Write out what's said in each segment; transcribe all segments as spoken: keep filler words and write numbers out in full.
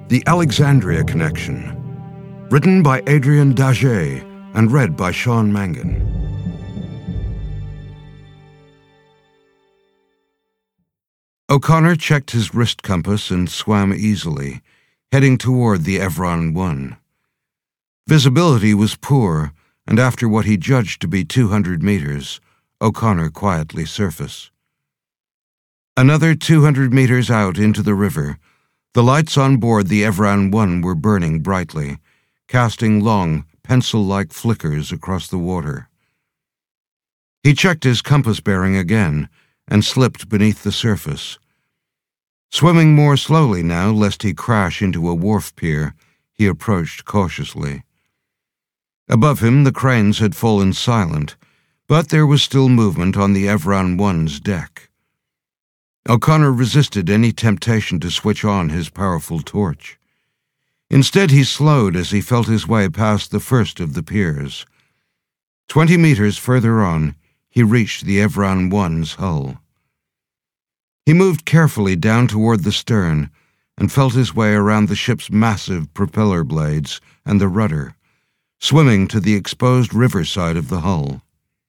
The Alexandria Connection, written by Adrian Daget and read by Sean Mangan. O'Connor checked his wrist compass and swam easily, heading toward the Evron one. Visibility was poor, and after what he judged to be two hundred meters, O'Connor quietly surfaced. Another two hundred meters out into the river, the lights on board the Evron one were burning brightly, casting long, pencil-like flickers across the water. He checked his compass bearing again and slipped beneath the surface. Swimming more slowly now, lest he crash into a wharf pier, he approached cautiously. Above him, the cranes had fallen silent, but there was still movement on the Evron one's deck. O'Connor resisted any temptation to switch on his powerful torch. Instead, he slowed as he felt his way past the first of the piers. Twenty meters further on, he reached the Evron one's hull. He moved carefully down toward the stern and felt his way around the ship's massive propeller blades and the rudder, swimming to the exposed riverside of the hull.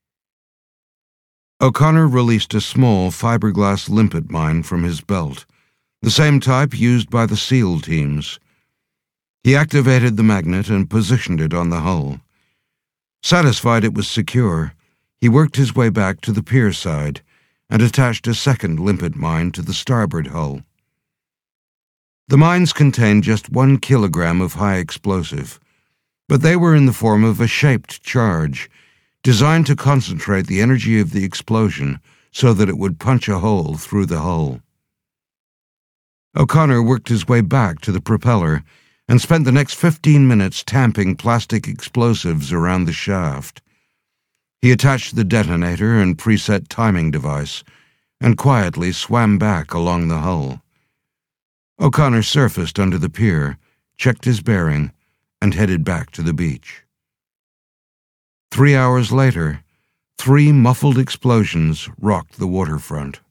O'Connor released a small fiberglass limpet mine from his belt, the same type used by the SEAL teams. He activated the magnet and positioned it on the hull. Satisfied it was secure, he worked his way back to the pier side and attached a second limpet mine to the starboard hull. The mines contained just one kilogram of high explosive, but they were in the form of a shaped charge, designed to concentrate the energy of the explosion so that it would punch a hole through the hull. O'Connor worked his way back to the propeller and spent the next fifteen minutes tamping plastic explosives around the shaft. He attached the detonator and preset timing device and quietly swam back along the hull. O'Connor surfaced under the pier, checked his bearing, and headed back to the beach. Three hours later, three muffled explosions rocked the waterfront.